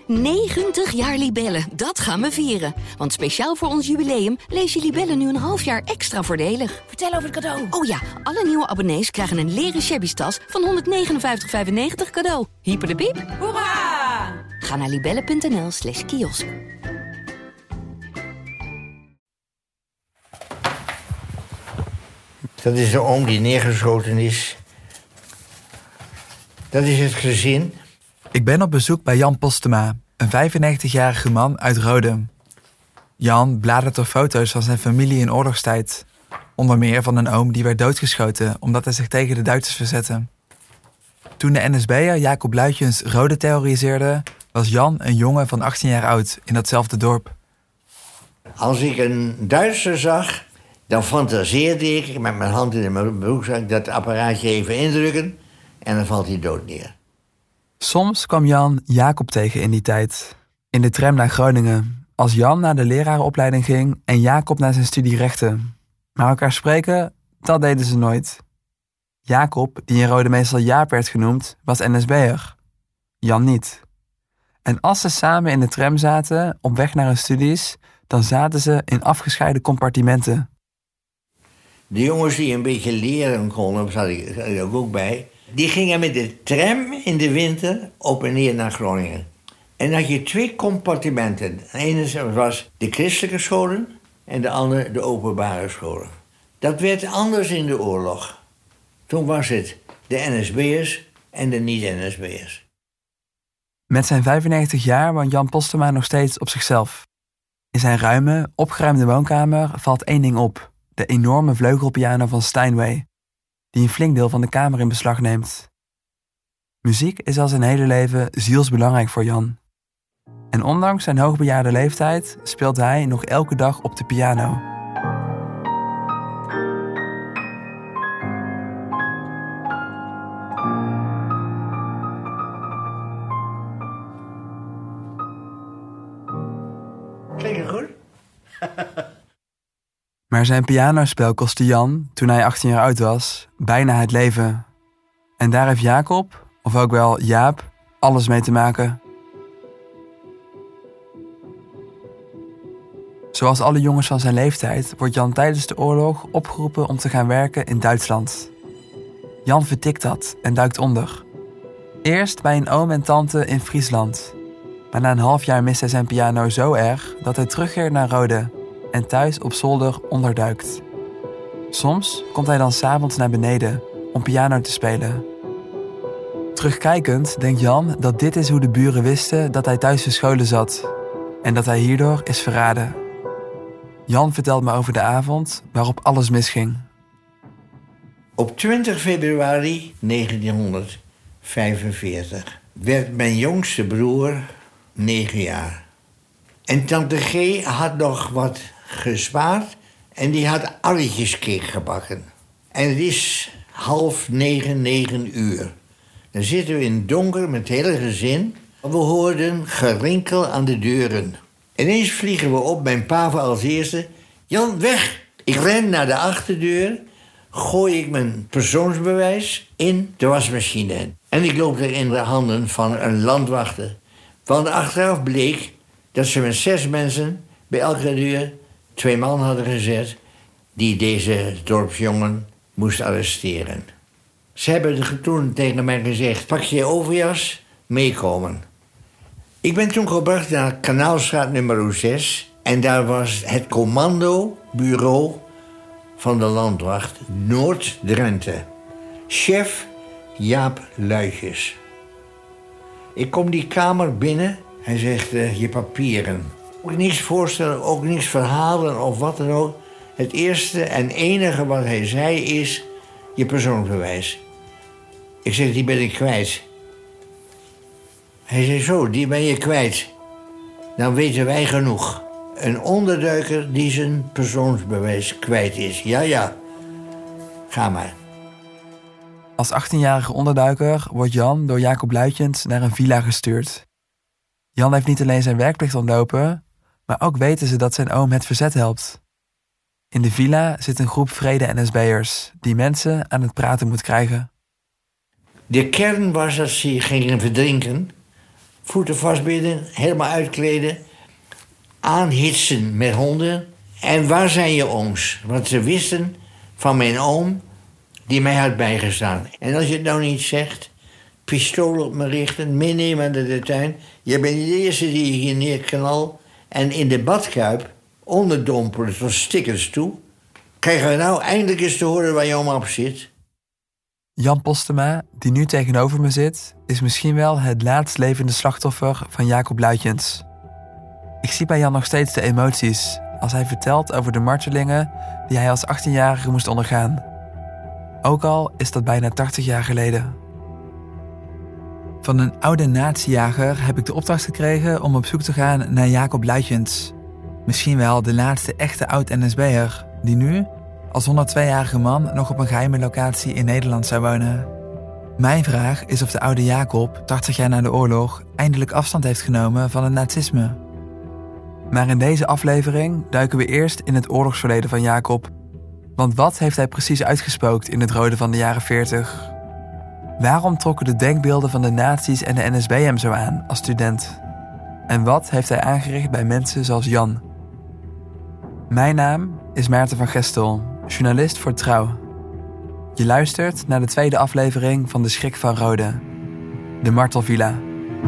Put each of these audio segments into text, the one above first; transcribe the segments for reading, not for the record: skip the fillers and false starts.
90 jaar Libellen, dat gaan we vieren. Want speciaal voor ons jubileum lees je Libellen nu een half jaar extra voordelig. Vertel over het cadeau. Oh ja, alle nieuwe abonnees krijgen een leren shabby tas van 159,95 cadeau. Hyper de piep. Hoera! Ga naar libellen.nl/kiosk. Dat is de oom die neergeschoten is. Dat is het gezin. Ik ben op bezoek bij Jan Postema, een 95-jarige man uit Rode. Jan bladert door foto's van zijn familie in oorlogstijd. Onder meer van een oom die werd doodgeschoten omdat hij zich tegen de Duitsers verzette. Toen de NSB'er Jacob Luitjens Rode terroriseerde, was Jan een jongen van 18 jaar oud in datzelfde dorp. Als ik een Duitser zag, dan fantaseerde ik met mijn hand in mijn broekzak dat apparaatje even indrukken en dan valt hij dood neer. Soms kwam Jan Jacob tegen in die tijd. In de tram naar Groningen, als Jan naar de lerarenopleiding ging en Jacob naar zijn studie rechten. Maar elkaar spreken, dat deden ze nooit. Jacob, die in Rode meestal Jaap werd genoemd, was NSB'er. Jan niet. En als ze samen in de tram zaten, op weg naar hun studies, dan zaten ze in afgescheiden compartimenten. De jongens die een beetje leren konden, zat ik er ook bij, die gingen met de tram in de winter op en neer naar Groningen. En dan had je 2 compartimenten. De ene was de christelijke scholen en de andere de openbare scholen. Dat werd anders in de oorlog. Toen was het de NSB'ers en de niet-NSB'ers. Met zijn 95 jaar woont Jan Postema nog steeds op zichzelf. In zijn ruime, opgeruimde woonkamer valt 1 ding op: de enorme vleugelpiano van Steinway, die een flink deel van de kamer in beslag neemt. Muziek is al zijn hele leven zielsbelangrijk voor Jan. En ondanks zijn hoogbejaarde leeftijd speelt hij nog elke dag op de piano. Klinkt het goed? Maar zijn pianospel kostte Jan, toen hij 18 jaar oud was, bijna het leven. En daar heeft Jacob, of ook wel Jaap, alles mee te maken. Zoals alle jongens van zijn leeftijd wordt Jan tijdens de oorlog opgeroepen om te gaan werken in Duitsland. Jan vertikt dat en duikt onder. Eerst bij een oom en tante in Friesland. Maar na een half jaar mist hij zijn piano zo erg dat hij terugkeert naar Rode en thuis op zolder onderduikt. Soms komt hij dan 's avonds naar beneden om piano te spelen. Terugkijkend denkt Jan dat dit is hoe de buren wisten dat hij thuis verscholen zat en dat hij hierdoor is verraden. Jan vertelt me over de avond waarop alles misging. Op 20 februari 1945 werd mijn jongste broer 9 jaar. En tante G had nog wat gespaard en die had arretjescake gebakken. En het is 8:30, 9 uur. Dan zitten we in het donker met het hele gezin. We hoorden gerinkel aan de deuren. Ineens vliegen we op, mijn pa als eerste. Jan, weg! Ik ren naar de achterdeur, gooi ik mijn persoonsbewijs in de wasmachine. En ik loop er in de handen van een landwachter. Want achteraf bleek dat ze met 6 mensen bij elke deur 2 man hadden gezet die deze dorpsjongen moest arresteren. Ze hebben toen tegen mij gezegd: pak je overjas, meekomen. Ik ben toen gebracht naar Kanaalstraat nummer 6 en daar was het commandobureau van de landwacht Noord-Drenthe. Chef Jaap Luitjens. Ik kom die kamer binnen. Hij zegt, je papieren. Ook niks voorstellen, ook niks verhalen of wat dan ook. Het eerste en enige wat hij zei is, je persoonsbewijs. Ik zeg, die ben ik kwijt. Hij zei, zo, die ben je kwijt. Dan weten wij genoeg. Een onderduiker die zijn persoonsbewijs kwijt is. Ja, ga maar. Als 18-jarige onderduiker wordt Jan door Jacob Luitjens naar een villa gestuurd. Jan heeft niet alleen zijn werkplicht ontlopen, maar ook weten ze dat zijn oom het verzet helpt. In de villa zit een groep vrede NSB'ers die mensen aan het praten moet krijgen. De kern was dat ze gingen verdrinken voeten vastbinden, helemaal uitkleden, aanhitsen met honden. En waar zijn je ooms? Want ze wisten van mijn oom die mij had bijgestaan. En als je het nou niet zegt, pistool op me richten, meenemen naar de tuin. Je bent de eerste die je hier neerknal. En in de badkuip, onderdompelen tot stikkers toe, krijgen we nou eindelijk eens te horen waar je oma op zit. Jan Postema, die nu tegenover me zit, is misschien wel het laatst levende slachtoffer van Jacob Luitjens. Ik zie bij Jan nog steeds de emoties als hij vertelt over de martelingen die hij als 18-jarige moest ondergaan. Ook al is dat bijna 80 jaar geleden. Van een oude nazijager heb ik de opdracht gekregen om op zoek te gaan naar Jacob Luitjens. Misschien wel de laatste echte oud-NSB'er die nu, als 102-jarige man, nog op een geheime locatie in Nederland zou wonen. Mijn vraag is of de oude Jacob, 80 jaar na de oorlog, eindelijk afstand heeft genomen van het nazisme. Maar in deze aflevering duiken we eerst in het oorlogsverleden van Jacob. Want wat heeft hij precies uitgespookt in het rode van de jaren 40? Waarom trokken de denkbeelden van de nazi's en de NSB hem zo aan als student? En wat heeft hij aangericht bij mensen zoals Jan? Mijn naam is Maarten van Gestel, journalist voor Trouw. Je luistert naar de tweede aflevering van De Schrik van Rode, de Martelvilla.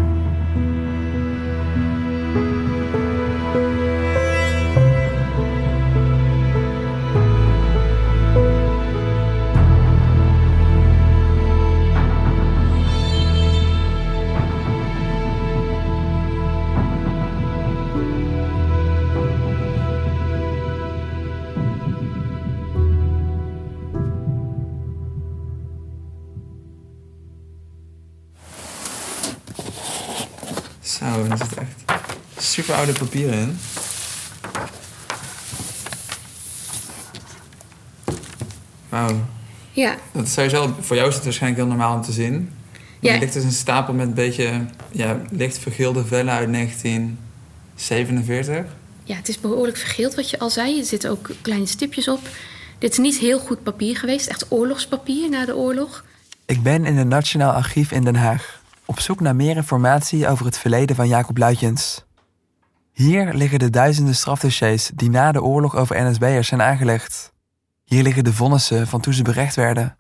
Zo, er zit echt super oude papieren in. Wauw. Ja. Dat is sowieso, voor jou is het waarschijnlijk heel normaal om te zien. Ja. Er ligt dus een stapel met een beetje licht vergeelde vellen uit 1947. Ja, het is behoorlijk vergeeld wat je al zei. Er zitten ook kleine stipjes op. Dit is niet heel goed papier geweest. Echt oorlogspapier na de oorlog. Ik ben in het Nationaal Archief in Den Haag. Op zoek naar meer informatie over het verleden van Jacob Luitjens. Hier liggen de duizenden strafdossiers die na de oorlog over NSB'ers zijn aangelegd. Hier liggen de vonnissen van toen ze berecht werden.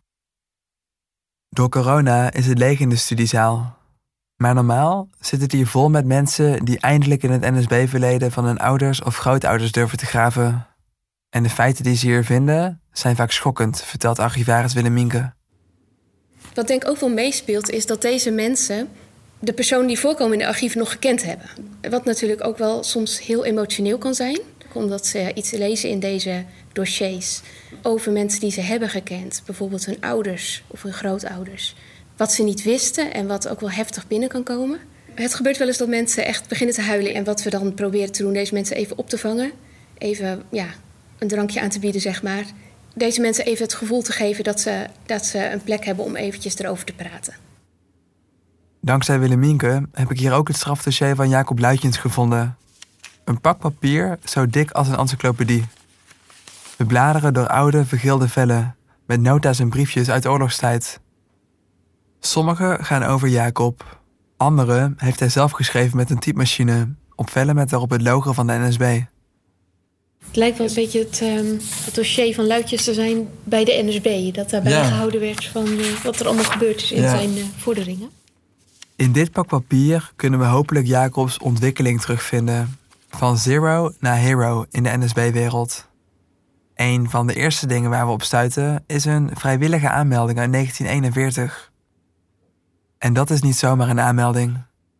Door corona is het leeg in de studiezaal. Maar normaal zit het hier vol met mensen die eindelijk in het NSB-verleden van hun ouders of grootouders durven te graven. En de feiten die ze hier vinden zijn vaak schokkend, vertelt archivaris Willemienke. Wat denk ik ook wel meespeelt is dat deze mensen de personen die voorkomen in de archieven nog gekend hebben. Wat natuurlijk ook wel soms heel emotioneel kan zijn. Omdat ze iets lezen in deze dossiers over mensen die ze hebben gekend. Bijvoorbeeld hun ouders of hun grootouders. Wat ze niet wisten en wat ook wel heftig binnen kan komen. Het gebeurt wel eens dat mensen echt beginnen te huilen. En wat we dan proberen te doen, deze mensen even op te vangen. Even een drankje aan te bieden, zeg maar. Deze mensen even het gevoel te geven dat ze een plek hebben om eventjes erover te praten. Dankzij Willemienke heb ik hier ook het strafdossier van Jacob Luitjens gevonden. Een pak papier zo dik als een encyclopedie. We bladeren door oude, vergeelde vellen met nota's en briefjes uit de oorlogstijd. Sommige gaan over Jacob. Andere heeft hij zelf geschreven met een typemachine op vellen met daarop het logo van de NSB. Het lijkt wel een beetje het dossier van Luitjens te zijn bij de NSB. Dat daarbij gehouden werd van wat er allemaal gebeurd is in zijn vorderingen. In dit pak papier kunnen we hopelijk Jacobs ontwikkeling terugvinden. Van zero naar hero in de NSB-wereld. Een van de eerste dingen waar we op stuiten is een vrijwillige aanmelding uit 1941. En dat is niet zomaar een aanmelding.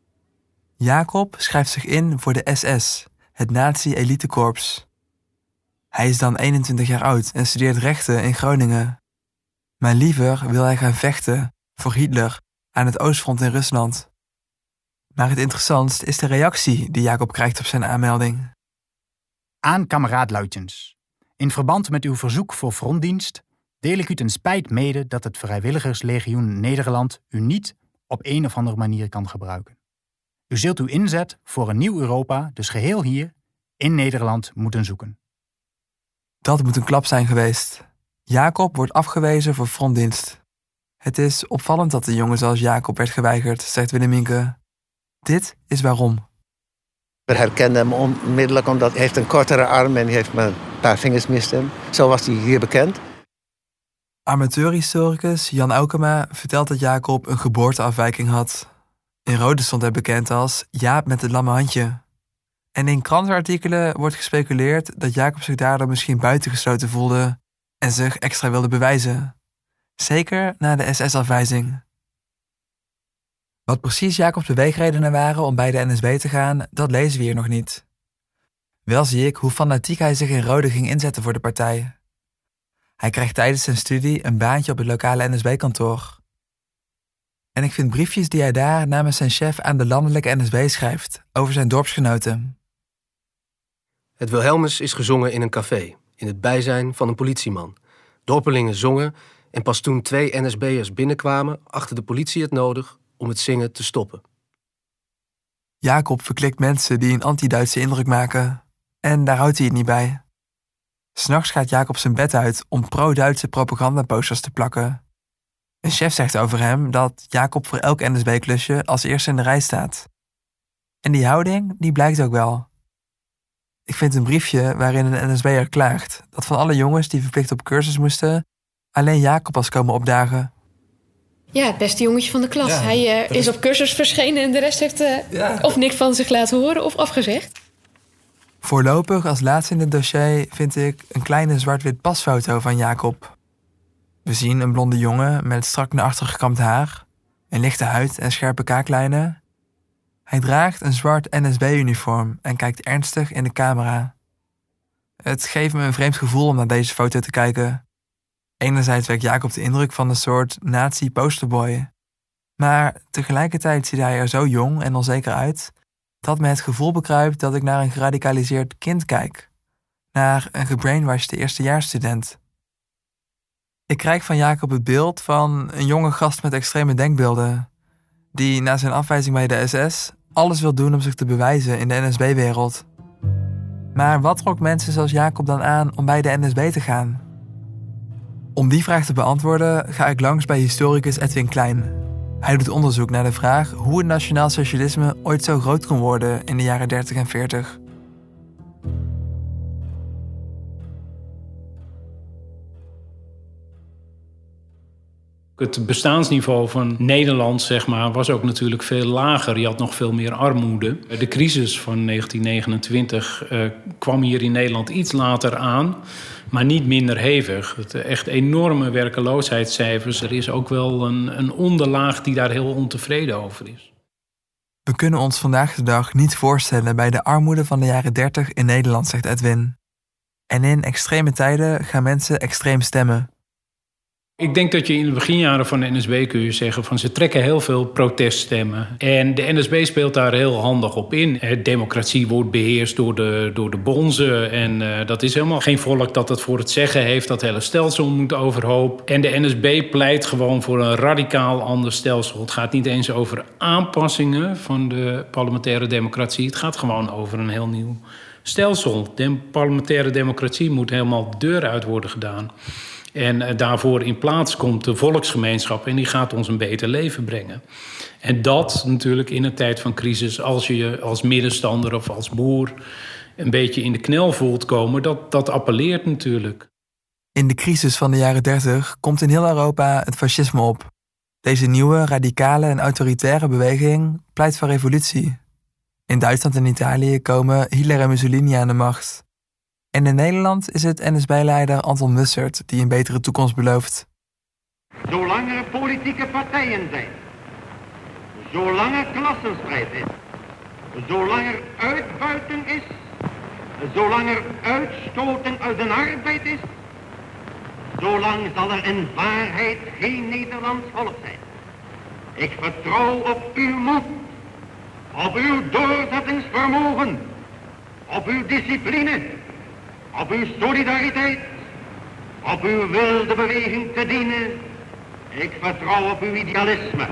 Jacob schrijft zich in voor de SS, het Nazi-elitekorps. Hij is dan 21 jaar oud en studeert rechten in Groningen. Maar liever wil hij gaan vechten voor Hitler aan het Oostfront in Rusland. Maar het interessantst is de reactie die Jacob krijgt op zijn aanmelding. Aan kameraad Luitjens. In verband met uw verzoek voor frontdienst deel ik u ten spijt mede dat het Vrijwilligerslegioen Nederland u niet op een of andere manier kan gebruiken. U zult uw inzet voor een nieuw Europa dus geheel hier in Nederland moeten zoeken. Dat moet een klap zijn geweest. Jacob wordt afgewezen voor frontdienst. Het is opvallend dat de jongen zoals Jacob werd geweigerd, zegt Willemienke. Dit is waarom. We herkenden hem onmiddellijk omdat hij heeft een kortere arm en hij heeft maar een paar vingers mist hem. Zo was hij hier bekend. Amateurhistoricus Jan Aukema vertelt dat Jacob een geboorteafwijking had. In Rode stond hij bekend als Jaap met het lamme handje. En in krantenartikelen wordt gespeculeerd dat Jacob zich daardoor misschien buitengesloten voelde en zich extra wilde bewijzen. Zeker na de SS-afwijzing. Wat precies Jacobs beweegredenen waren om bij de NSB te gaan, dat lezen we hier nog niet. Wel zie ik hoe fanatiek hij zich in Rode ging inzetten voor de partij. Hij krijgt tijdens zijn studie een baantje op het lokale NSB-kantoor. En ik vind briefjes die hij daar namens zijn chef aan de landelijke NSB schrijft over zijn dorpsgenoten. Het Wilhelmus is gezongen in een café, in het bijzijn van een politieman. Dorpelingen zongen en pas toen 2 NSB'ers binnenkwamen, achtte de politie het nodig om het zingen te stoppen. Jacob verklikt mensen die een anti-Duitse indruk maken. En daar houdt hij het niet bij. 'S Nachts gaat Jacob zijn bed uit om pro-Duitse propagandaposters te plakken. Een chef zegt over hem dat Jacob voor elk NSB-klusje als eerste in de rij staat. En die houding, die blijkt ook wel. Ik vind een briefje waarin een NSB'er klaagt dat van alle jongens die verplicht op cursus moesten, alleen Jacob was komen opdagen. Ja, het beste jongetje van de klas. Ja, hij is op cursus verschenen en de rest heeft of niks van zich laten horen of afgezegd. Voorlopig als laatste in het dossier vind ik een kleine zwart-wit pasfoto van Jacob. We zien een blonde jongen met strak naar achter gekamd haar, een lichte huid en scherpe kaaklijnen. Hij draagt een zwart NSB-uniform en kijkt ernstig in de camera. Het geeft me een vreemd gevoel om naar deze foto te kijken. Enerzijds wekt Jacob de indruk van een soort nazi-posterboy. Maar tegelijkertijd ziet hij er zo jong en onzeker uit dat me het gevoel bekruipt dat ik naar een geradicaliseerd kind kijk. Naar een gebrainwashed eerstejaarsstudent. Ik krijg van Jacob het beeld van een jonge gast met extreme denkbeelden, die na zijn afwijzing bij de SS alles wil doen om zich te bewijzen in de NSB-wereld. Maar wat trok mensen zoals Jacob dan aan om bij de NSB te gaan? Om die vraag te beantwoorden ga ik langs bij historicus Edwin Klein. Hij doet onderzoek naar de vraag hoe het nationaal socialisme ooit zo groot kon worden in de jaren 30 en 40. Het bestaansniveau van Nederland, zeg maar, was ook natuurlijk veel lager. Je had nog veel meer armoede. De crisis van 1929 kwam hier in Nederland iets later aan, maar niet minder hevig. Het echt enorme werkeloosheidscijfers. Er is ook wel een onderlaag die daar heel ontevreden over is. We kunnen ons vandaag de dag niet voorstellen bij de armoede van de jaren 30 in Nederland, zegt Edwin. En in extreme tijden gaan mensen extreem stemmen. Ik denk dat je in de beginjaren van de NSB kun je zeggen van ze trekken heel veel proteststemmen. En de NSB speelt daar heel handig op in. Democratie wordt beheerst door de bonzen. En dat is helemaal geen volk dat het voor het zeggen heeft. Dat hele stelsel moet overhoop. En de NSB pleit gewoon voor een radicaal ander stelsel. Het gaat niet eens over aanpassingen van de parlementaire democratie. Het gaat gewoon over een heel nieuw stelsel. De parlementaire democratie moet helemaal de deur uit worden gedaan. En daarvoor in plaats komt de volksgemeenschap en die gaat ons een beter leven brengen. En dat natuurlijk in een tijd van crisis, als je je als middenstander of als boer een beetje in de knel voelt komen, dat appelleert natuurlijk. In de crisis van de jaren 30 komt in heel Europa het fascisme op. Deze nieuwe, radicale en autoritaire beweging pleit voor revolutie. In Duitsland en Italië komen Hitler en Mussolini aan de macht. En in Nederland is het NSB-leider Anton Mussert die een betere toekomst belooft. Zolang er politieke partijen zijn, zolang er klassenstrijd is, zolang er uitbuiting is, zolang er uitstoten uit de arbeid is, zolang zal er in waarheid geen Nederlands volk zijn. Ik vertrouw op uw moed, op uw doorzettingsvermogen, op uw discipline, op uw solidariteit, op uw wil de beweging te dienen. Ik vertrouw op uw idealisme.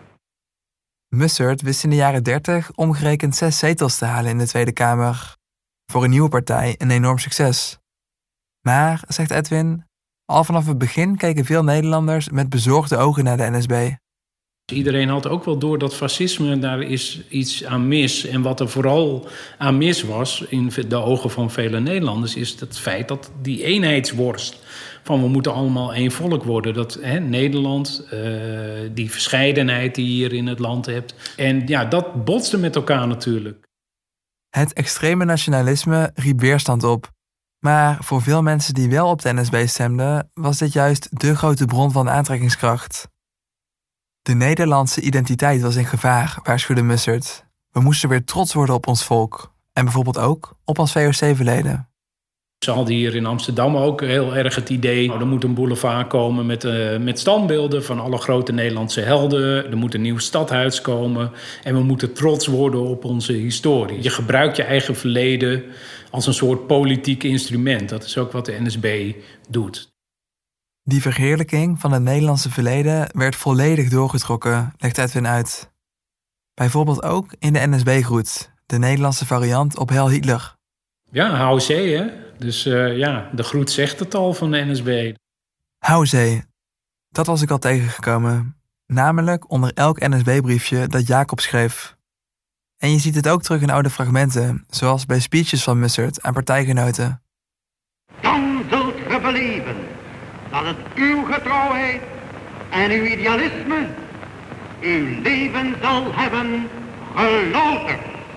Mussert wist in de jaren 30 omgerekend 6 zetels te halen in de Tweede Kamer. Voor een nieuwe partij een enorm succes. Maar, zegt Edwin, al vanaf het begin keken veel Nederlanders met bezorgde ogen naar de NSB. Iedereen had ook wel door dat fascisme, daar is iets aan mis. En wat er vooral aan mis was, in de ogen van vele Nederlanders, is het feit dat die eenheidsworst van we moeten allemaal één volk worden. Dat Nederland, die verscheidenheid die je hier in het land hebt. En ja, dat botste met elkaar natuurlijk. Het extreme nationalisme riep weerstand op. Maar voor veel mensen die wel op de NSB stemden, was dit juist de grote bron van aantrekkingskracht. De Nederlandse identiteit was in gevaar, waarschuwde Mussert. We moesten weer trots worden op ons volk. En bijvoorbeeld ook op ons VOC-verleden. Ze hadden hier in Amsterdam ook heel erg het idee, er moet een boulevard komen met standbeelden van alle grote Nederlandse helden. Er moet een nieuw stadhuis komen en we moeten trots worden op onze historie. Je gebruikt je eigen verleden als een soort politiek instrument. Dat is ook wat de NSB doet. Die verheerlijking van het Nederlandse verleden werd volledig doorgetrokken, legt Edwin uit. Bijvoorbeeld ook in de NSB-groet, de Nederlandse variant op Heil Hitler. Ja, HOC, hè? Dus de groet zegt het al van de NSB. HOC, dat was ik al tegengekomen. Namelijk onder elk NSB-briefje dat Jacob schreef. En je ziet het ook terug in oude fragmenten, zoals bij speeches van Mussert aan partijgenoten. Dan zult ge beleven dat het uw getrouwheid en uw idealisme uw leven zal hebben gelouterd.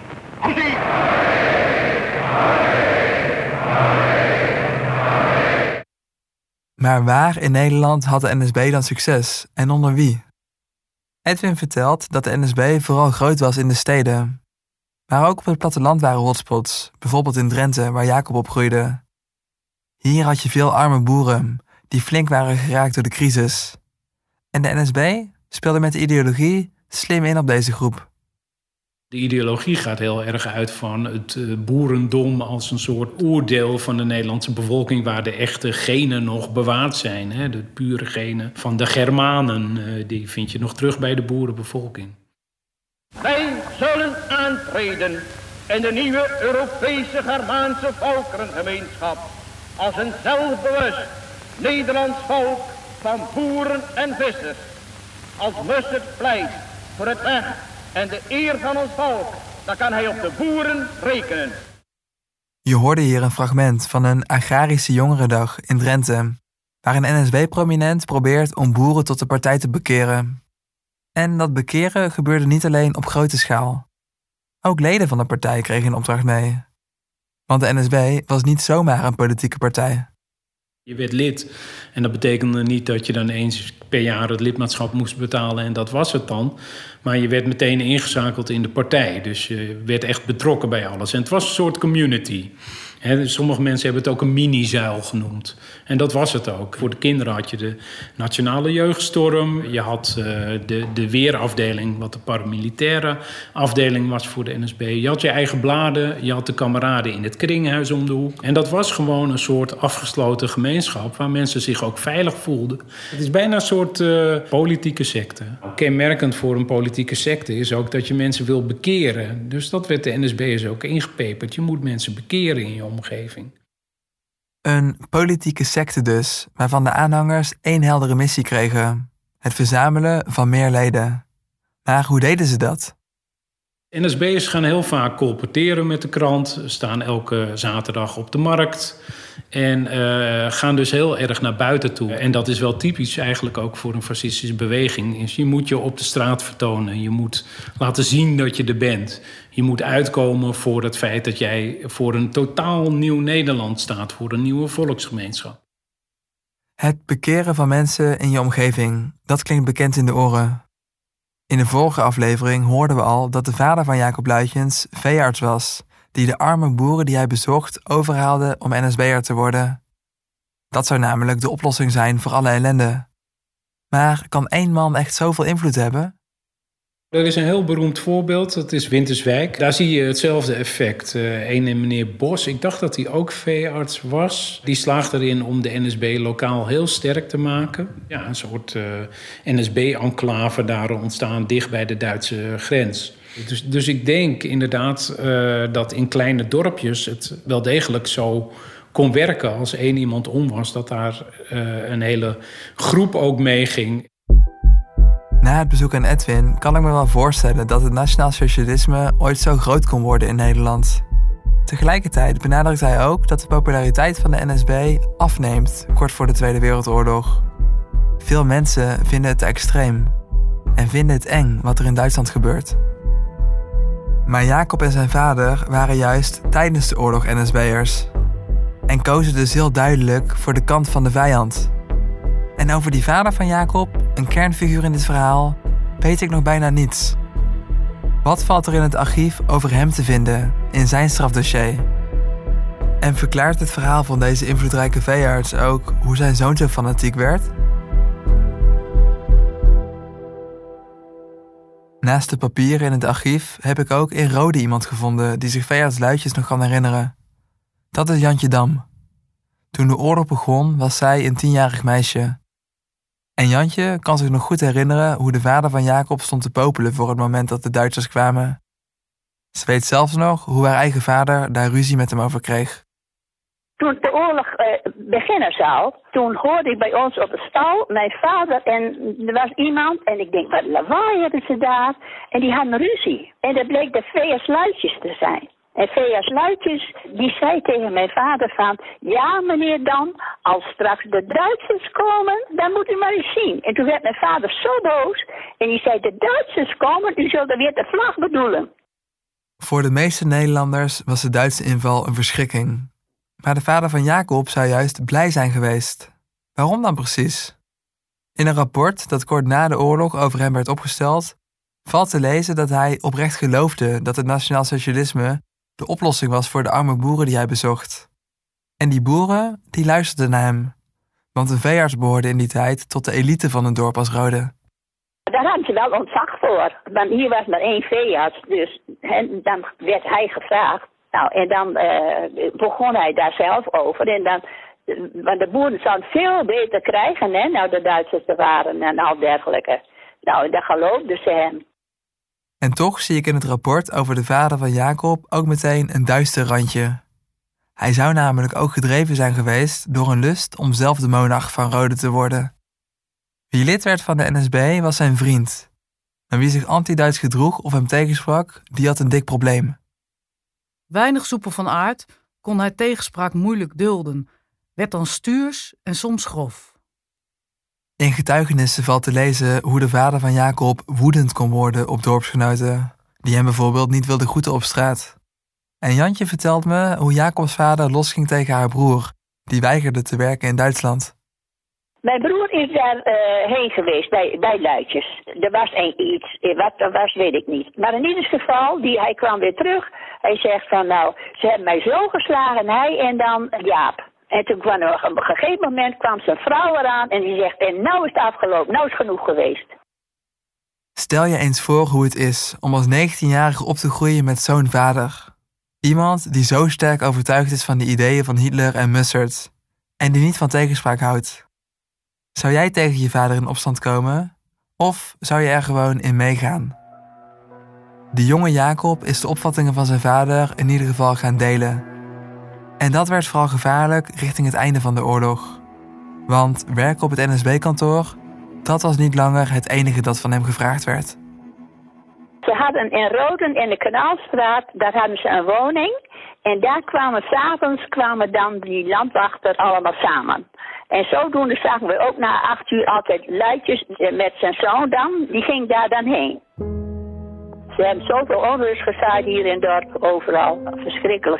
Maar waar in Nederland had de NSB dan succes en onder wie? Edwin vertelt dat de NSB vooral groot was in de steden. Maar ook op het platteland waren hotspots, bijvoorbeeld in Drenthe, waar Jacob opgroeide. Hier had je veel arme boeren, die flink waren geraakt door de crisis. En de NSB speelde met de ideologie slim in op deze groep. De ideologie gaat heel erg uit van het boerendom als een soort oerdeel van de Nederlandse bevolking, waar de echte genen nog bewaard zijn. Hè? De pure genen van de Germanen, die vind je nog terug bij de boerenbevolking. Wij zullen aantreden in de nieuwe Europese Germaanse volkerengemeenschap als een zelfbewust Nederlands volk van boeren en vissers. Als Mussert pleit voor het recht en de eer van ons volk, dan kan hij op de boeren rekenen. Je hoorde hier een fragment van een agrarische jongerendag in Drenthe, waar een NSB-prominent probeert om boeren tot de partij te bekeren. En dat bekeren gebeurde niet alleen op grote schaal. Ook leden van de partij kregen een opdracht mee. Want de NSB was niet zomaar een politieke partij. Je werd lid en dat betekende niet dat je dan eens per jaar het lidmaatschap moest betalen en dat was het dan. Maar je werd meteen ingezakeld in de partij, dus je werd echt betrokken bij alles. En het was een soort community. Sommige mensen hebben het ook een mini-zuil genoemd. En dat was het ook. Voor de kinderen had je de Nationale Jeugdstorm. Je had de weerafdeling, wat de paramilitaire afdeling was voor de NSB. Je had je eigen bladen. Je had de kameraden in het kringhuis om de hoek. En dat was gewoon een soort afgesloten gemeenschap waar mensen zich ook veilig voelden. Het is bijna een soort politieke secte. Kenmerkend voor een politieke secte is ook dat je mensen wil bekeren. Dus dat werd de NSB'ers ook ingepeperd. Je moet mensen bekeren in je omgeving. Een politieke secte dus, waarvan de aanhangers één heldere missie kregen: het verzamelen van meer leden. Maar hoe deden ze dat? NSB'ers gaan heel vaak colporteren met de krant, staan elke zaterdag op de markt en gaan dus heel erg naar buiten toe. En dat is wel typisch eigenlijk ook voor een fascistische beweging. Dus je moet je op de straat vertonen, je moet laten zien dat je er bent. Je moet uitkomen voor het feit dat jij voor een totaal nieuw Nederland staat, voor een nieuwe volksgemeenschap. Het bekeren van mensen in je omgeving, dat klinkt bekend in de oren. In de vorige aflevering hoorden we al dat de vader van Jacob Luitjens veearts was, die de arme boeren die hij bezocht overhaalde om NSB'er te worden. Dat zou namelijk de oplossing zijn voor alle ellende. Maar kan één man echt zoveel invloed hebben? Er is een heel beroemd voorbeeld, dat is Winterswijk. Daar zie je hetzelfde effect. Een meneer Bos, ik dacht dat hij ook veearts was. Die slaagt erin om de NSB lokaal heel sterk te maken. Ja, een soort NSB-enclave daar ontstaan dicht bij de Duitse grens. Dus ik denk inderdaad dat in kleine dorpjes het wel degelijk zo kon werken. Als één iemand om was, dat daar een hele groep ook meeging. Na het bezoek aan Edwin kan ik me wel voorstellen dat het nationaal socialisme ooit zo groot kon worden in Nederland. Tegelijkertijd benadrukt hij ook dat de populariteit van de NSB afneemt kort voor de Tweede Wereldoorlog. Veel mensen vinden het te extreem en vinden het eng wat er in Duitsland gebeurt. Maar Jacob en zijn vader waren juist tijdens de oorlog NSB'ers en kozen dus heel duidelijk voor de kant van de vijand. En over die vader van Jacob, een kernfiguur in dit verhaal, weet ik nog bijna niets. Wat valt er in het archief over hem te vinden in zijn strafdossier? En verklaart het verhaal van deze invloedrijke veearts ook hoe zijn zoon zo fanatiek werd? Naast de papieren in het archief heb ik ook in Rode iemand gevonden die zich veearts Luitjes nog kan herinneren. Dat is Jantje Dam. Toen de oorlog begon was zij een 10-jarig meisje. En Jantje kan zich nog goed herinneren hoe de vader van Jacob stond te popelen voor het moment dat de Duitsers kwamen. Ze weet zelfs nog hoe haar eigen vader daar ruzie met hem over kreeg. Toen de oorlog beginnen zou, toen hoorde ik bij ons op de stal mijn vader en er was iemand en ik denk, wat lawaai hebben ze daar? En die hadden ruzie. En dat bleek de V.S. Luitjes te zijn. En V.S. Luitjes, die zei tegen mijn vader van, ja meneer Dam, als straks de Duitsers komen, dan moet u maar eens zien. En toen werd mijn vader zo boos en die zei, de Duitsers komen, u zult er weer de vlag bedoelen. Voor de meeste Nederlanders was de Duitse inval een verschrikking. Maar de vader van Jacob zou juist blij zijn geweest. Waarom dan precies? In een rapport dat kort na de oorlog over hem werd opgesteld, valt te lezen dat hij oprecht geloofde dat het nationaal socialisme de oplossing was voor de arme boeren die hij bezocht. En die boeren, die luisterden naar hem. Want een veearts behoorde in die tijd tot de elite van een dorp als Rode. Daar hadden ze wel ontzag voor. Want hier was maar 1 veearts, dus dan werd hij gevraagd. Nou, en dan begon hij daar zelf over. En dan, want de boeren zouden veel beter krijgen, hè, nou de Duitsers er waren en al dergelijke. Nou, dat geloofden ze hem. En toch zie ik in het rapport over de vader van Jacob ook meteen een duister randje. Hij zou namelijk ook gedreven zijn geweest door een lust om zelf de monarch van Rode te worden. Wie lid werd van de NSB was zijn vriend. En wie zich anti-Duits gedroeg of hem tegensprak, die had een dik probleem. Weinig soepel van aard, kon hij tegenspraak moeilijk dulden, werd dan stuurs en soms grof. In getuigenissen valt te lezen hoe de vader van Jacob woedend kon worden op dorpsgenoten, die hem bijvoorbeeld niet wilden groeten op straat. En Jantje vertelt me hoe Jacobs vader losging tegen haar broer, die weigerde te werken in Duitsland. Mijn broer is daar heen geweest, bij Luitjes. Er was iets, wat er was weet ik niet. Maar in ieder geval, hij kwam weer terug. Hij zegt van nou, ze hebben mij zo geslagen, hij en dan Jaap. En toen kwam er op een gegeven moment kwam zijn vrouw eraan en die zegt, en nou is het afgelopen, nou is het genoeg geweest. Stel je eens voor hoe het is om als 19-jarige op te groeien met zo'n vader. Iemand die zo sterk overtuigd is van de ideeën van Hitler en Mussert en die niet van tegenspraak houdt. Zou jij tegen je vader in opstand komen? Of zou je er gewoon in meegaan? De jonge Jacob is de opvattingen van zijn vader in ieder geval gaan delen. En dat werd vooral gevaarlijk richting het einde van de oorlog. Want werken op het NSB-kantoor, dat was niet langer het enige dat van hem gevraagd werd. Ze hadden in Roden in de Kanaalstraat, daar hadden ze een woning. En daar s'avonds kwamen dan die landwachters allemaal samen. En zodoende zagen we ook na 8 uur altijd Luitjes met zijn zoon dan. Die ging daar dan heen. Ze hebben zoveel onrust gezaaid hier in het dorp, overal. Verschrikkelijk.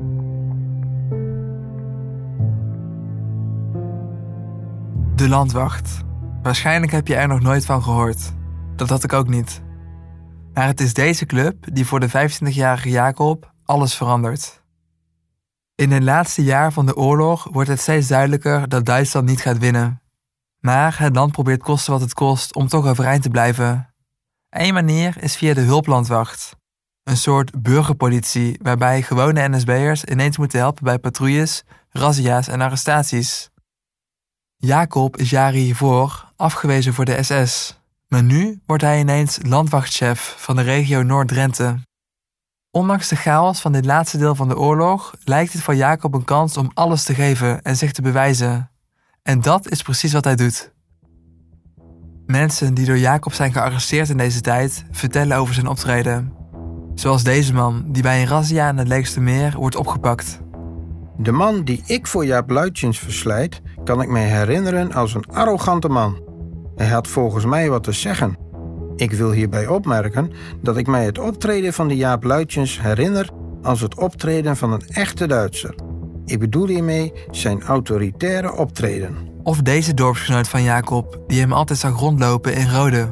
De Landwacht. Waarschijnlijk heb je er nog nooit van gehoord. Dat had ik ook niet. Maar het is deze club die voor de 25-jarige Jacob alles verandert. In het laatste jaar van de oorlog wordt het steeds duidelijker dat Duitsland niet gaat winnen. Maar het land probeert kosten wat het kost om toch overeind te blijven. Eén manier is via de hulplandwacht. Een soort burgerpolitie waarbij gewone NSB'ers ineens moeten helpen bij patrouilles, razzia's en arrestaties. Jacob is jaren hiervoor afgewezen voor de SS. Maar nu wordt hij ineens landwachtchef van de regio Noord-Drenthe. Ondanks de chaos van dit laatste deel van de oorlog lijkt het voor Jacob een kans om alles te geven en zich te bewijzen. En dat is precies wat hij doet. Mensen die door Jacob zijn gearresteerd in deze tijd vertellen over zijn optreden. Zoals deze man die bij een razzia in het Leegstermeer wordt opgepakt. De man die ik voor Jaap Luitjens verslijt, kan ik mij herinneren als een arrogante man. Hij had volgens mij wat te zeggen. Ik wil hierbij opmerken dat ik mij het optreden van de Jaap Luitjens herinner als het optreden van een echte Duitser. Ik bedoel hiermee zijn autoritaire optreden. Of deze dorpsgenoot van Jacob, die hem altijd zag rondlopen in Rode.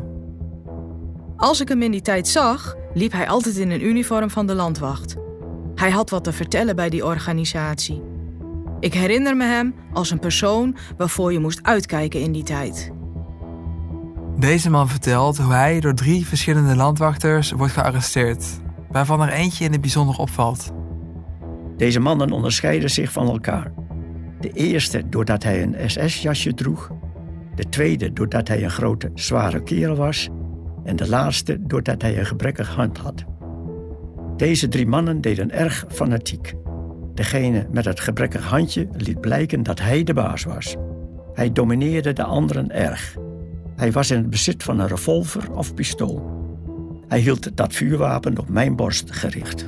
Als ik hem in die tijd zag, liep hij altijd in een uniform van de landwacht. Hij had wat te vertellen bij die organisatie. Ik herinner me hem als een persoon waarvoor je moest uitkijken in die tijd. Deze man vertelt hoe hij door 3 verschillende landwachters wordt gearresteerd, waarvan er eentje in het bijzonder opvalt. Deze mannen onderscheiden zich van elkaar. De eerste doordat hij een SS-jasje droeg, de tweede doordat hij een grote, zware kerel was en de laatste doordat hij een gebrekkig hand had. Deze 3 mannen deden erg fanatiek. Degene met het gebrekkig handje liet blijken dat hij de baas was. Hij domineerde de anderen erg. Hij was in het bezit van een revolver of pistool. Hij hield dat vuurwapen op mijn borst gericht.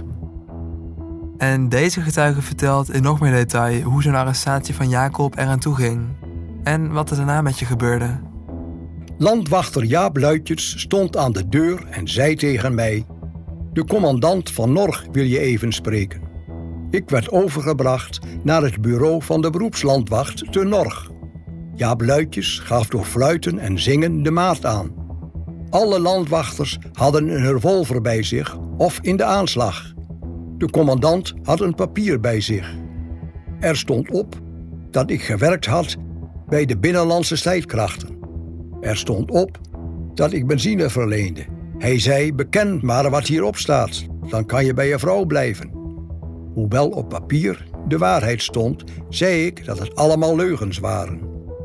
En deze getuige vertelt in nog meer detail hoe zo'n arrestatie van Jacob eraan toe ging. En wat er daarna met je gebeurde. Landwachter Jaap Luitjens stond aan de deur en zei tegen mij: "De commandant van Norg wil je even spreken." Ik werd overgebracht naar het bureau van de beroepslandwacht te Norg. Jaap Luitjens gaf door fluiten en zingen de maat aan. Alle landwachters hadden een revolver bij zich of in de aanslag. De commandant had een papier bij zich. Er stond op dat ik gewerkt had bij de binnenlandse strijdkrachten. Er stond op dat ik benzine verleende. Hij zei: "Beken maar wat hierop staat, dan kan je bij je vrouw blijven." Hoewel op papier de waarheid stond, zei ik dat het allemaal leugens waren.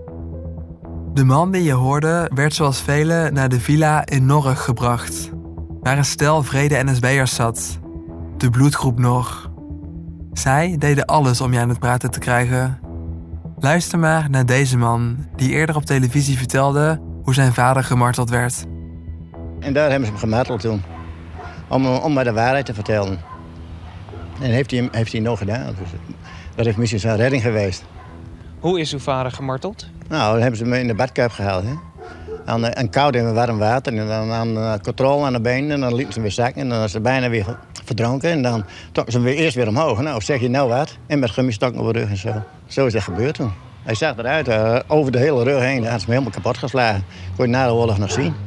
De man die je hoorde werd zoals velen naar de villa in Norg gebracht, waar een stel vrede NSB'ers zat, de bloedgroep Norg. Zij deden alles om je aan het praten te krijgen. Luister maar naar deze man die eerder op televisie vertelde hoe zijn vader gemarteld werd. En daar hebben ze hem gemarteld toen, om maar de waarheid te vertellen. En heeft hij nog gedaan, dus dat heeft misschien zijn redding geweest. Hoe is uw vader gemarteld? Nou, dan hebben ze hem in de badkuip gehaald. Hè? En koud in warm water. En dan aan controle aan de benen. En dan lieten ze hem weer zakken. En dan is ze bijna weer verdronken. En dan trokken ze hem eerst weer omhoog. Nou, zeg je nou wat? En met gummistokken op de rug en zo. Zo is dat gebeurd toen. Hij zag eruit, over de hele rug heen. Hij had ze hem helemaal kapot geslagen. Kon je na de oorlog nog zien.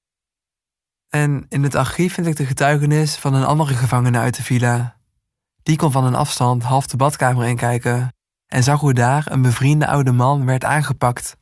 En in het archief vind ik de getuigenis van een andere gevangene uit de villa. Die kon van een afstand half de badkamer inkijken en zag hoe daar een bevriende oude man werd aangepakt.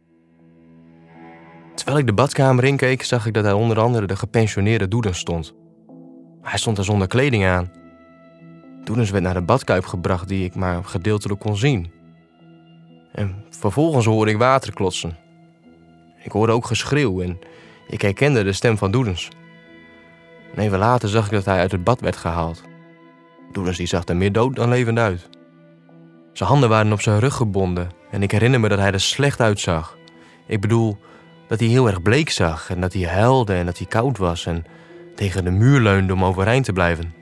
Terwijl ik de badkamer inkeek, zag ik dat daar onder andere de gepensioneerde Doedens stond. Hij stond er zonder kleding aan. Doedens werd naar de badkuip gebracht die ik maar gedeeltelijk kon zien. En vervolgens hoorde ik water klotsen. Ik hoorde ook geschreeuw en ik herkende de stem van Doedens. En even later zag ik dat hij uit het bad werd gehaald. Doedens die zag er meer dood dan levend uit. Zijn handen waren op zijn rug gebonden en ik herinner me dat hij er slecht uitzag. Ik bedoel, dat hij heel erg bleek zag en dat hij huilde en dat hij koud was en tegen de muur leunde om overeind te blijven.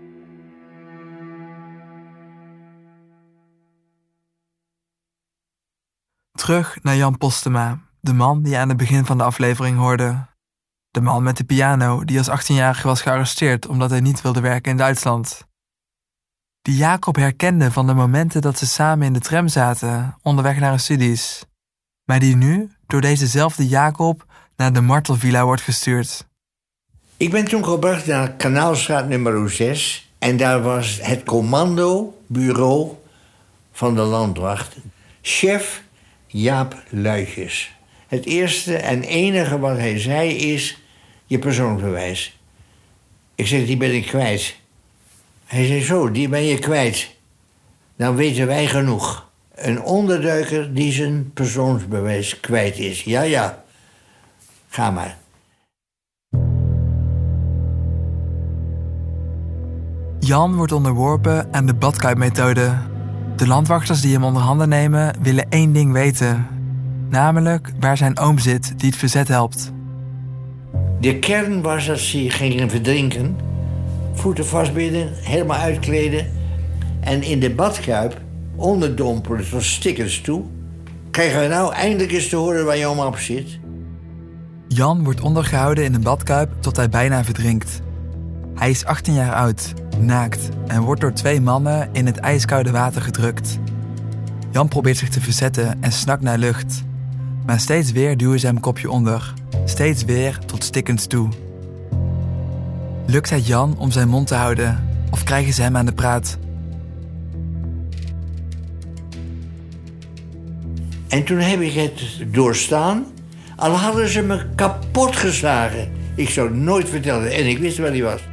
Terug naar Jan Postema, de man die je aan het begin van de aflevering hoorde. De man met de piano die als 18-jarige was gearresteerd omdat hij niet wilde werken in Duitsland. Die Jacob herkende van de momenten dat ze samen in de tram zaten, onderweg naar hun studies. Maar die nu door dezezelfde Jacob naar de Martelvilla wordt gestuurd. Ik ben toen gebracht naar Kanaalstraat nummer 6. En daar was het commandobureau van de landwacht. Chef Jaap Luitjens. Het eerste en enige wat hij zei is: je persoonsbewijs. Ik zeg, die ben ik kwijt. Hij zei, zo, die ben je kwijt. Dan weten wij genoeg. Een onderduiker die zijn persoonsbewijs kwijt is. Ja, ga maar. Jan wordt onderworpen aan de badkuipmethode. De landwachters die hem onder handen nemen willen één ding weten. Namelijk waar zijn oom zit die het verzet helpt. De kern was dat ze gingen verdrinken, voeten vastbinden, helemaal uitkleden en in de badkuip onderdompelen tot stikkers toe. Krijgen we nou eindelijk eens te horen waar je oom op zit? Jan wordt ondergehouden in een badkuip tot hij bijna verdrinkt. Hij is 18 jaar oud, naakt en wordt door 2 mannen in het ijskoude water gedrukt. Jan probeert zich te verzetten en snakt naar lucht. Maar steeds weer duwen ze hem kopje onder. Steeds weer tot stikkens toe. Lukt het Jan om zijn mond te houden? Of krijgen ze hem aan de praat? En toen heb ik het doorstaan. Al hadden ze me kapot geslagen. Ik zou het nooit vertellen en ik wist waar hij was.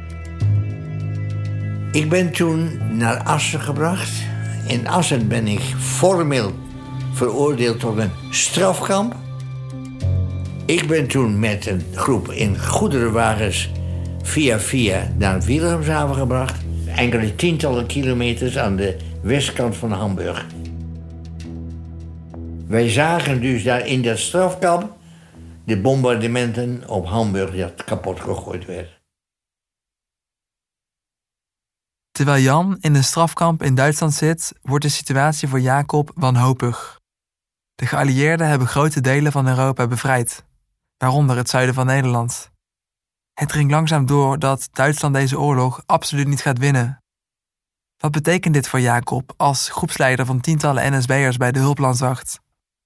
Ik ben toen naar Assen gebracht. In Assen ben ik formeel veroordeeld tot een strafkamp. Ik ben toen met een groep in goederenwagens via naar Wilhelmshaven gebracht. Enkele tientallen kilometers aan de westkant van Hamburg. Wij zagen dus daar in dat strafkamp de bombardementen op Hamburg dat kapot gegooid werden. Terwijl Jan in een strafkamp in Duitsland zit, wordt de situatie voor Jacob wanhopig. De geallieerden hebben grote delen van Europa bevrijd, waaronder het zuiden van Nederland. Het dringt langzaam door dat Duitsland deze oorlog absoluut niet gaat winnen. Wat betekent dit voor Jacob als groepsleider van tientallen NSB'ers bij de hulplandwacht?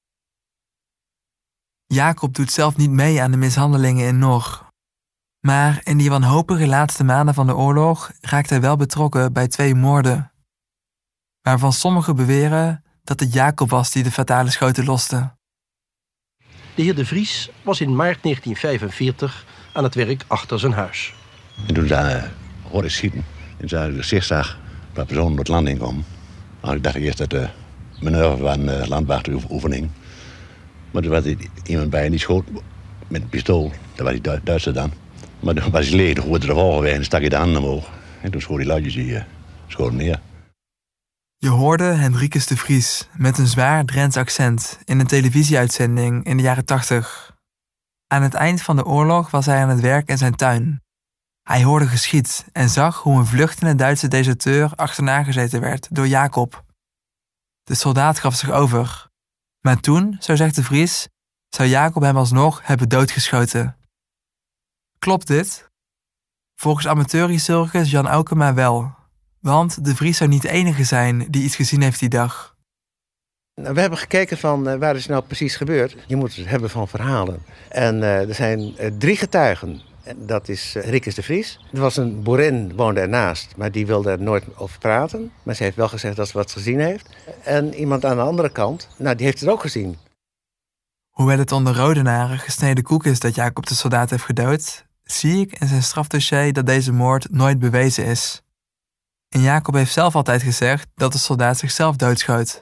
Jacob doet zelf niet mee aan de mishandelingen in Norg. Maar in die wanhopige laatste maanden van de oorlog raakt hij wel betrokken bij 2 moorden. Waarvan sommigen beweren dat het Jacob was die de fatale schoten loste. De heer De Vries was in maart 1945 aan het werk achter zijn huis. En toen hoorde ik schieten. En toen ik de zag waar personen door het land in komen. Nou, ik dacht eerst dat de manoeuvre van de landwachteroefening. Maar toen was er iemand bij en die schoot met een pistool. Dat was die Duitser dan. Maar toen was hij leeg, toen hoorde er de volgende weg en stak hij de handen omhoog. En toen schoot die luidjes die schoten neer. Je hoorde Hendrikus De Vries met een zwaar Drents accent in een televisieuitzending in de jaren 80. Aan het eind van de oorlog was hij aan het werk in zijn tuin. Hij hoorde geschiet en zag hoe een vluchtende Duitse deserteur achterna gezeten werd door Jacob. De soldaat gaf zich over. Maar toen, zo zegt De Vries, zou Jacob hem alsnog hebben doodgeschoten. Klopt dit? Volgens amateurhistoricus Jan Aukema wel. Want De Vries zou niet de enige zijn die iets gezien heeft die dag. We hebben gekeken van waar is nou precies gebeurd. Je moet het hebben van verhalen. En er zijn 3 getuigen. Dat is Riekes De Vries. Er was een boerin, woonde ernaast, maar die wilde er nooit over praten. Maar ze heeft wel gezegd dat ze wat gezien heeft. En iemand aan de andere kant, nou die heeft het ook gezien. Hoewel het onder Rodenaren gesneden koek is dat Jacob de soldaat heeft gedood, zie ik in zijn strafdossier dat deze moord nooit bewezen is. En Jacob heeft zelf altijd gezegd dat de soldaat zichzelf doodschoot.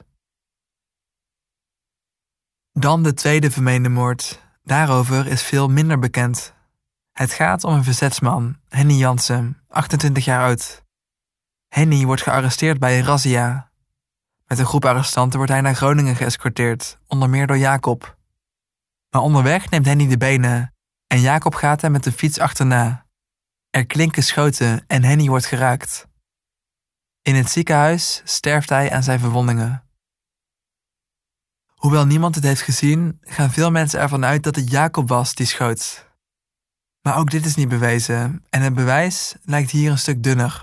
Dan de tweede vermeende moord. Daarover is veel minder bekend. Het gaat om een verzetsman, Henny Jansen, 28 jaar oud. Henny wordt gearresteerd bij een razzia. Met een groep arrestanten wordt hij naar Groningen geëscorteerd, onder meer door Jacob. Maar onderweg neemt Henny de benen en Jacob gaat hem met de fiets achterna. Er klinken schoten en Henny wordt geraakt. In het ziekenhuis sterft hij aan zijn verwondingen. Hoewel niemand het heeft gezien, gaan veel mensen ervan uit dat het Jacob was die schoot. Maar ook dit is niet bewezen en het bewijs lijkt hier een stuk dunner.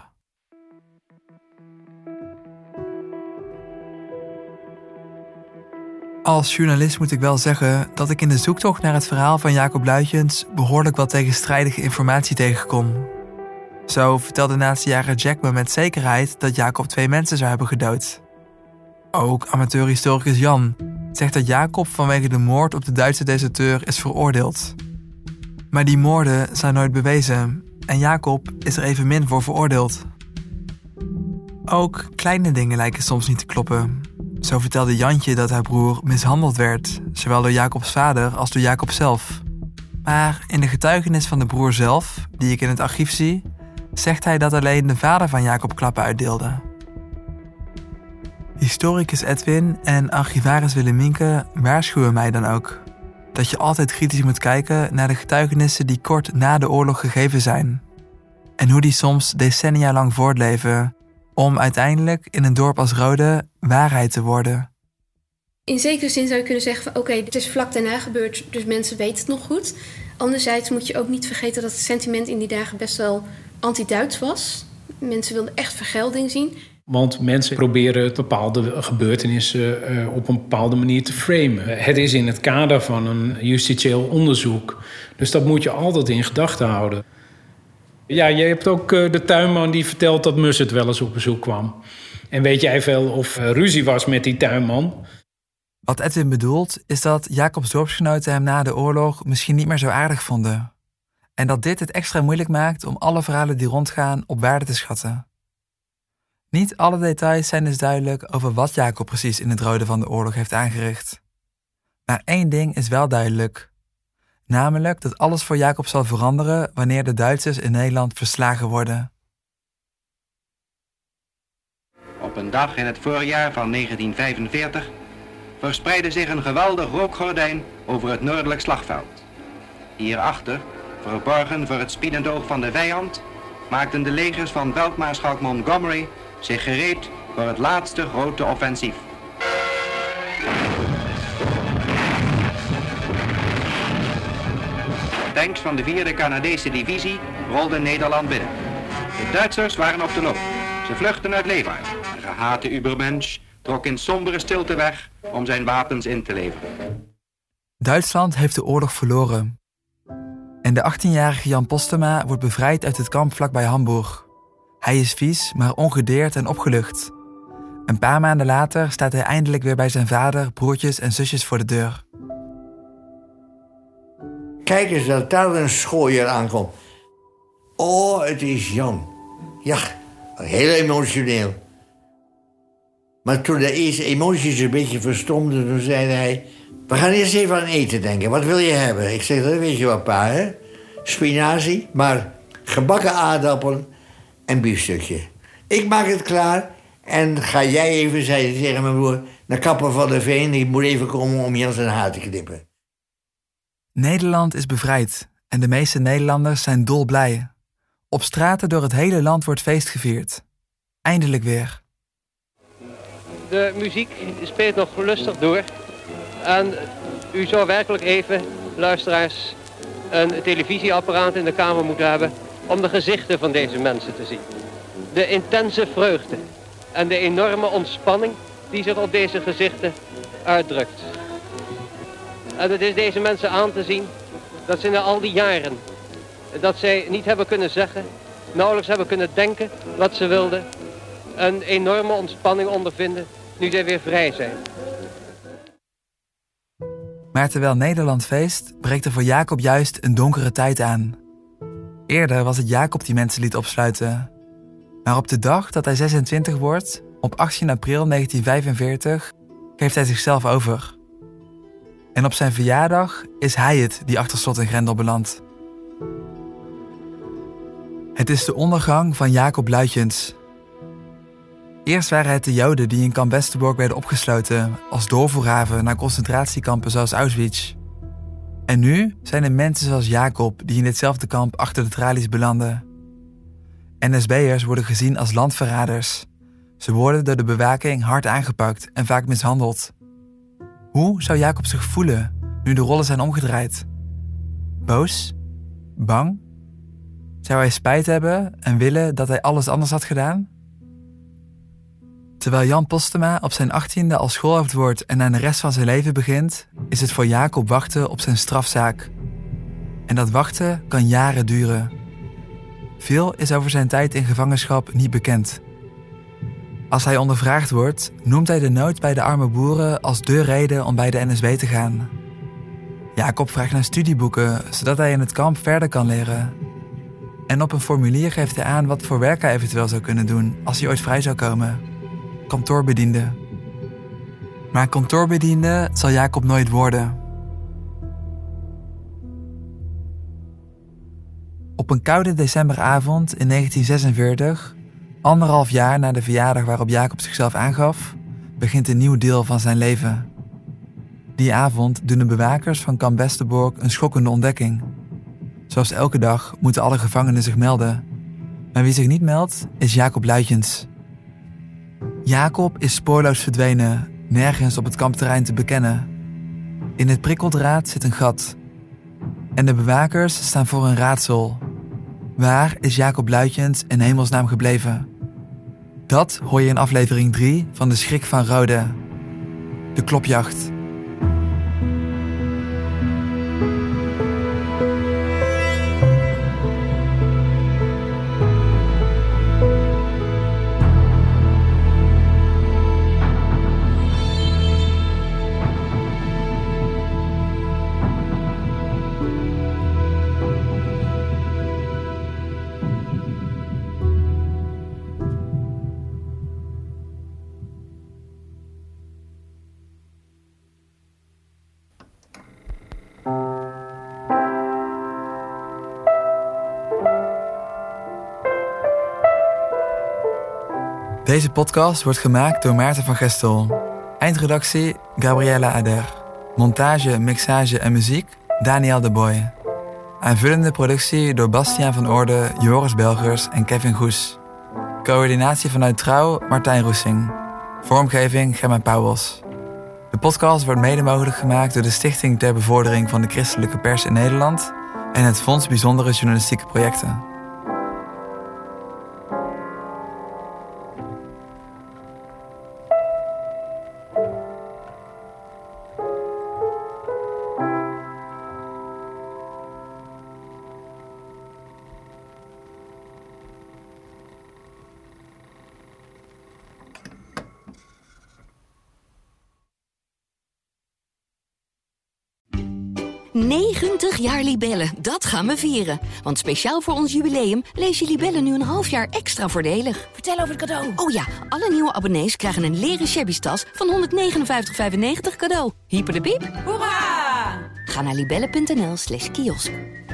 Als journalist moet ik wel zeggen dat ik in de zoektocht naar het verhaal van Jacob Luitjens behoorlijk wat tegenstrijdige informatie tegenkom. Zo vertelde nazi-jager Jack me met zekerheid dat Jacob 2 mensen zou hebben gedood. Ook amateurhistoricus Jan zegt dat Jacob vanwege de moord op de Duitse deserteur is veroordeeld. Maar die moorden zijn nooit bewezen en Jacob is er evenmin voor veroordeeld. Ook kleine dingen lijken soms niet te kloppen. Zo vertelde Jantje dat haar broer mishandeld werd, zowel door Jacobs vader als door Jacob zelf. Maar in de getuigenis van de broer zelf, die ik in het archief zie, zegt hij dat alleen de vader van Jacob klappen uitdeelde. Historicus Edwin en archivaris Willemienke waarschuwen mij dan ook dat je altijd kritisch moet kijken naar de getuigenissen die kort na de oorlog gegeven zijn. En hoe die soms decennia lang voortleven om uiteindelijk in een dorp als Rode waarheid te worden. In zekere zin zou je kunnen zeggen van oké, het is vlak daarna gebeurd, dus mensen weten het nog goed. Anderzijds moet je ook niet vergeten dat het sentiment in die dagen best wel anti-Duits was. Mensen wilden echt vergelding zien. Want mensen proberen bepaalde gebeurtenissen op een bepaalde manier te framen. Het is in het kader van een justitieel onderzoek. Dus dat moet je altijd in gedachten houden. Ja, je hebt ook de tuinman die vertelt dat Mussert wel eens op bezoek kwam. En weet jij veel of ruzie was met die tuinman? Wat Edwin bedoelt is dat Jacobs dorpsgenoten hem na de oorlog misschien niet meer zo aardig vonden. En dat dit het extra moeilijk maakt om alle verhalen die rondgaan op waarde te schatten. Niet alle details zijn dus duidelijk over wat Jacob precies in het Rode van de oorlog heeft aangericht. Maar één ding is wel duidelijk. Namelijk dat alles voor Jacob zal veranderen wanneer de Duitsers in Nederland verslagen worden. Op een dag in het voorjaar van 1945 verspreidde zich een geweldig rookgordijn over het noordelijk slagveld. Hierachter, verborgen voor het spiedend oog van de vijand, maakten de legers van veldmaarschalk Montgomery zich gereed voor het laatste grote offensief. Tanks van de 4e Canadese divisie rolden Nederland binnen. De Duitsers waren op de loop. Ze vluchtten uit Leeuwarden. De gehate Übermensch trok in sombere stilte weg om zijn wapens in te leveren. Duitsland heeft de oorlog verloren. En de 18-jarige Jan Postema wordt bevrijd uit het kamp vlakbij Hamburg. Hij is vies, maar ongedeerd en opgelucht. Een paar maanden later staat hij eindelijk weer bij zijn vader, broertjes en zusjes voor de deur. Kijk eens dat daar een schooier aankomt. Oh, het is Jan. Ja, heel emotioneel. Maar toen de eerste emoties een beetje verstomden, toen zei hij... We gaan eerst even aan eten denken. Wat wil je hebben? Ik zeg, dat weet je wat, pa, hè? Spinazie, maar gebakken aardappelen en biefstukje. Ik maak het klaar en ga jij even, zei hij tegen mijn broer... naar Kapper van der Veen, ik moet even komen om Jan zijn haar te knippen. Nederland is bevrijd en de meeste Nederlanders zijn dolblij. Op straten door het hele land wordt feest gevierd. Eindelijk weer. De muziek speelt nog lustig door. En u zou werkelijk even, luisteraars, een televisieapparaat in de kamer moeten hebben om de gezichten van deze mensen te zien. De intense vreugde en de enorme ontspanning die zich op deze gezichten uitdrukt. En het is deze mensen aan te zien dat ze na al die jaren, dat zij niet hebben kunnen zeggen, nauwelijks hebben kunnen denken wat ze wilden, een enorme ontspanning ondervinden nu zij weer vrij zijn. Maar terwijl Nederland feest, breekt er voor Jacob juist een donkere tijd aan. Eerder was het Jacob die mensen liet opsluiten. Maar op de dag dat hij 26 wordt, op 18 april 1945, geeft hij zichzelf over. En op zijn verjaardag is hij het die achter slot en grendel belandt. Het is de ondergang van Jacob Luitjens. Eerst waren het de Joden die in kamp Westerbork werden opgesloten als doorvoerhaven naar concentratiekampen zoals Auschwitz. En nu zijn er mensen zoals Jacob die in ditzelfde kamp achter de tralies belanden. NSB'ers worden gezien als landverraders. Ze worden door de bewaking hard aangepakt en vaak mishandeld. Hoe zou Jacob zich voelen nu de rollen zijn omgedraaid? Boos? Bang? Zou hij spijt hebben en willen dat hij alles anders had gedaan? Terwijl Jan Postema op zijn 18e al schoolhoofd wordt en aan de rest van zijn leven begint, is het voor Jacob wachten op zijn strafzaak. En dat wachten kan jaren duren. Veel is over zijn tijd in gevangenschap niet bekend. Als hij ondervraagd wordt, noemt hij de nood bij de arme boeren als de reden om bij de NSB te gaan. Jacob vraagt naar studieboeken, zodat hij in het kamp verder kan leren. En op een formulier geeft hij aan wat voor werk hij eventueel zou kunnen doen als hij ooit vrij zou komen. Kantoorbediende. Maar kantoorbediende zal Jacob nooit worden. Op een koude decemberavond in 1946, 1,5 jaar na de verjaardag waarop Jacob zichzelf aangaf, begint een nieuw deel van zijn leven. Die avond doen de bewakers van kamp Westerbork een schokkende ontdekking. Zoals elke dag moeten alle gevangenen zich melden. Maar wie zich niet meldt, is Jacob Luitjens. Jacob is spoorloos verdwenen, nergens op het kampterrein te bekennen. In het prikkeldraad zit een gat. En de bewakers staan voor een raadsel. Waar is Jacob Luitjens in hemelsnaam gebleven? Dat hoor je in aflevering 3 van De Schrik van Rode. De klopjacht. Deze podcast wordt gemaakt door Maarten van Gestel. Eindredactie Gabriella Ader. Montage, mixage en muziek Daniel de Boy. Aanvullende productie door Bastiaan van Oorde, Joris Belgers en Kevin Goes. Coördinatie vanuit Trouw Martijn Roesing. Vormgeving Gemma Pauwels. De podcast wordt mede mogelijk gemaakt door de Stichting ter Bevordering van de Christelijke Pers in Nederland en het Fonds Bijzondere Journalistieke Projecten. ...90 jaar Libellen, dat gaan we vieren. Want speciaal voor ons jubileum lees je Libellen nu een half jaar extra voordelig. Vertel over het cadeau. Oh ja, alle nieuwe abonnees krijgen een leren shabby tas van €159,95 cadeau. Hyper de piep. Hoera! Ga naar libellen.nl/kiosk.